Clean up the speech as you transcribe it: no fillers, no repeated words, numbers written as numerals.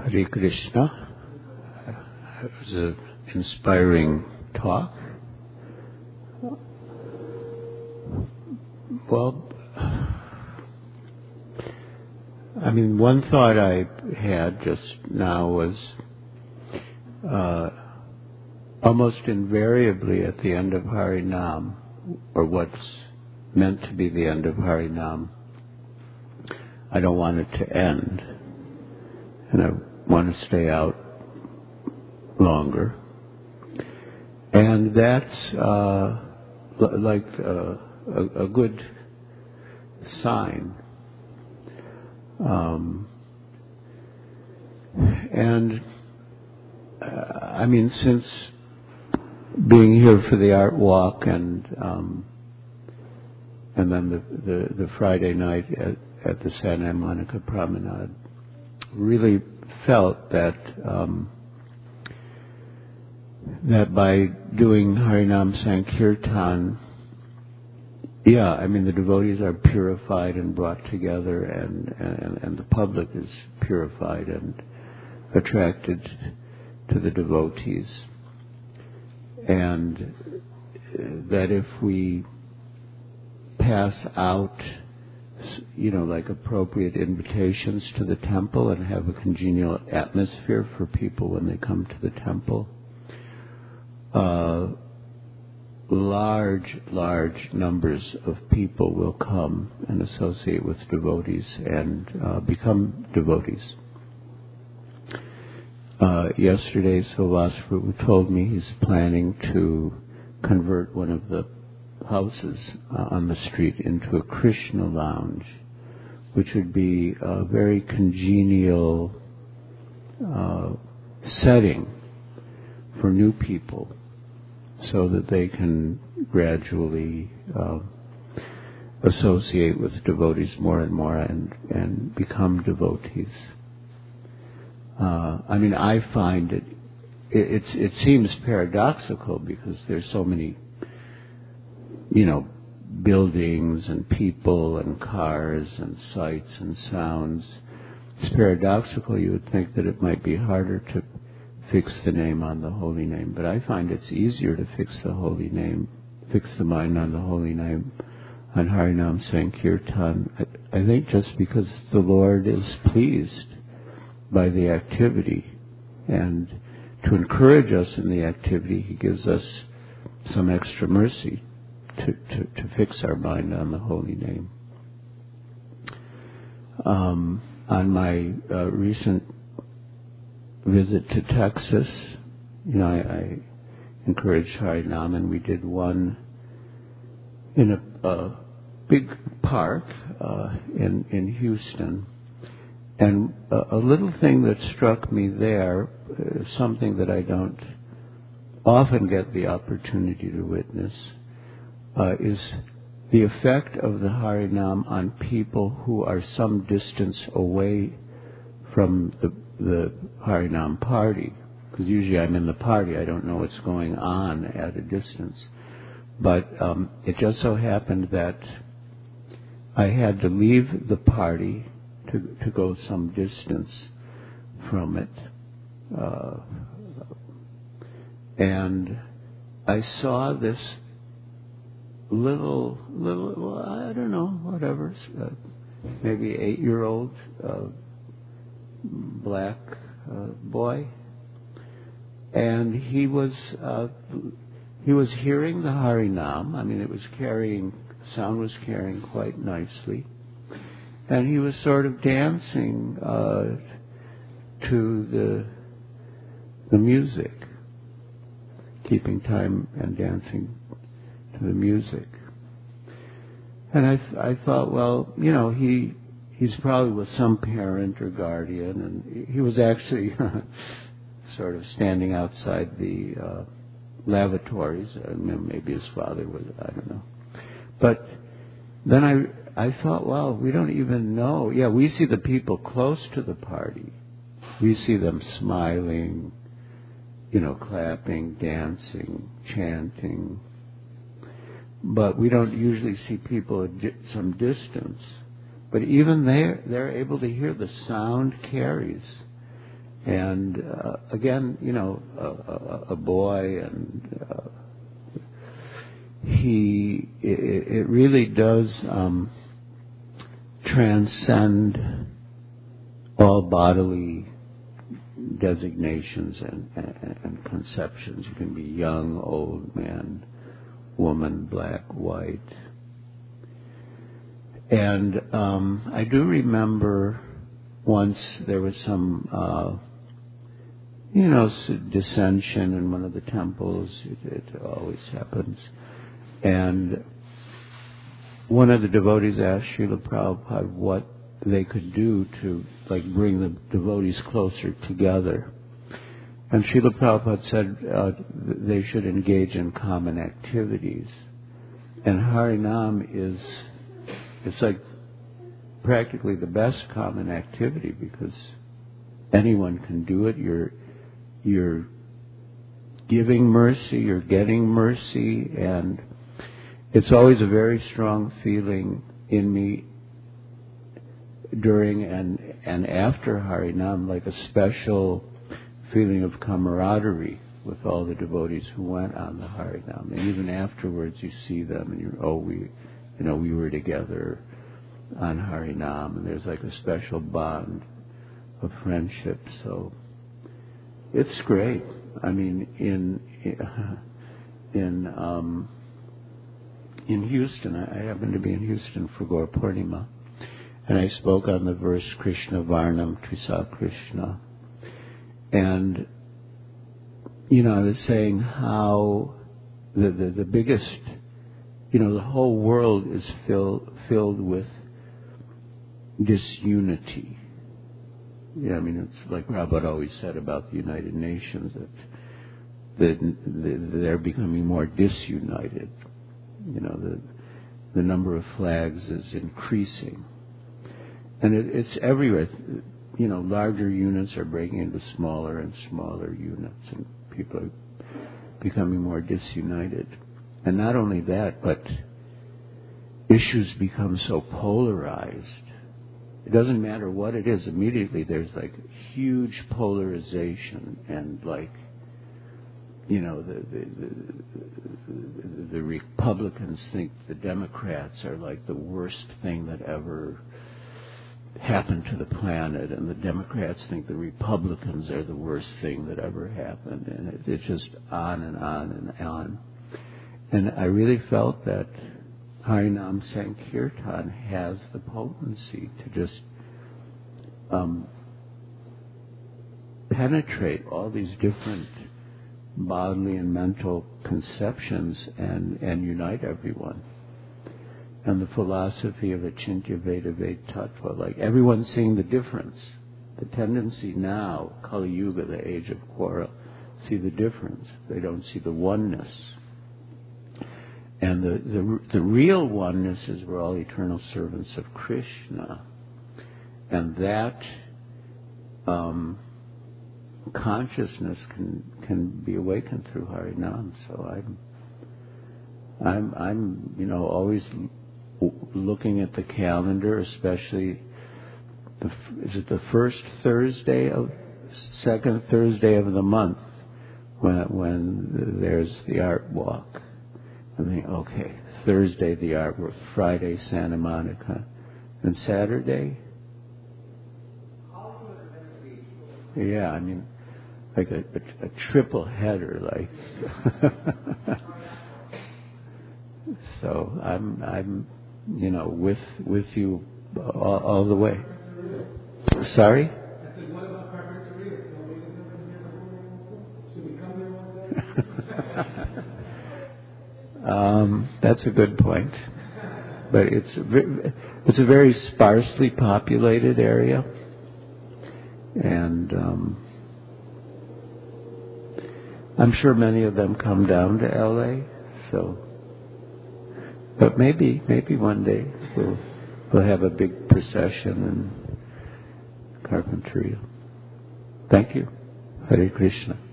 Hare Krishna. It was an inspiring talk. Well, I mean, one thought I had just now was almost invariably at the end of Harinam, or what's meant to be the end of Harinam, I don't want it to end, and I want to stay out longer. And that's like a good sign. I mean, since being here for the art walk and then the Friday night at the Santa Monica Promenade, really felt that that by doing Harinam Sankirtan, I mean the devotees are purified and brought together, and the public is purified and attracted to the devotees, and that if we pass out, like appropriate invitations to the temple and have a congenial atmosphere for people when they come to the temple, large numbers of people will come and associate with devotees and become devotees. Yesterday, Sylvasprabhu told me he's planning to convert one of the houses on the street into a Krishna lounge, which would be a very congenial setting for new people, so that they can gradually associate with devotees more and more and become devotees. I mean, I find it seems paradoxical because there's so many, buildings and people and cars and sights and sounds. It's paradoxical. You would think that it might be harder to fix the name on the holy name, but I find it's easier to fix the holy name, fix the mind on the holy name, on Harinam Sankirtan. I think just because the Lord is pleased by the activity, and to encourage us in the activity, He gives us some extra mercy to fix our mind on the holy name. On my recent visit to Texas, I encouraged Harinam, and we did one in a big park in Houston. And a little thing that struck me there, something that I don't often get the opportunity to witness, is the effect of the Harinam on people who are some distance away from the Harinam party. Because usually I'm in the party, I don't know what's going on at a distance. But it just so happened that I had to leave the party to go some distance from it. And I saw this little, I don't know, whatever, maybe 8-year-old black boy, and he was hearing the Harinam. I mean, sound was carrying quite nicely, and he was sort of dancing to the music, keeping time and dancing to the music. And I thought, well, he's probably with some parent or guardian, and he was actually sort of standing outside the lavatories. Maybe his father was, I don't know. But then I thought, well, we don't even know. Yeah, we see the people close to the party. We see them smiling, clapping, dancing, chanting. But we don't usually see people at some distance. But even they're able to hear the sound carries. And again, a boy, and it really does transcend all bodily designations and conceptions. You can be young, old, man, woman, black, white. And I do remember once there was some, dissension in one of the temples. It always happens. And one of the devotees asked Srila Prabhupada what they could do to bring the devotees closer together. And Srila Prabhupada said they should engage in common activities. And Harinam it's like practically the best common activity because anyone can do it. You're giving mercy, you're getting mercy, and it's always a very strong feeling in me during and after Harinam, like a special feeling of camaraderie with all the devotees who went on the Harinam. And even afterwards you see them and we were together on Harinam, and there's like a special bond of friendship. So it's great. I mean, in Houston, I happened to be in Houston for Gaur Purnima, and I spoke on the verse Krishna Varnam Trisa Krishna. And, I was saying how the biggest, the whole world is filled with disunity. It's like Prabhupada always said about the United Nations, that they're becoming more disunited. The number of flags is increasing. And it's everywhere. Larger units are breaking into smaller and smaller units, and people are becoming more disunited. And not only that, but issues become so polarized. It doesn't matter what it is. Immediately there's huge polarization, and the Republicans think the Democrats are the worst thing that ever happened to the planet, and the Democrats think the Republicans are the worst thing that ever happened, and it's just on and on and on. And I really felt that Harinam Sankirtan has the potency to just penetrate all these different bodily and mental conceptions and unite everyone. And the philosophy of Achintya Veda Ved Tattva, everyone's seeing the difference. The tendency now, Kali Yuga, the age of quarrel, see the difference. They don't see the oneness. And the real oneness is we're all eternal servants of Krishna. And that consciousness can be awakened through Harinam. So I'm always looking at the calendar, especially is it the second Thursday of the month when there's the art walk. I think, okay, Thursday the art walk, Friday Santa Monica, and Saturday. Yeah, like a triple header, So I'm with you all the way. Sorry? I said, what about Carpinteria? Should we come there one day? That's a good point. But it's a very sparsely populated area. And I'm sure many of them come down to LA. So, but maybe one day we'll have a big procession in Carpinteria. Thank you. Hare Krishna.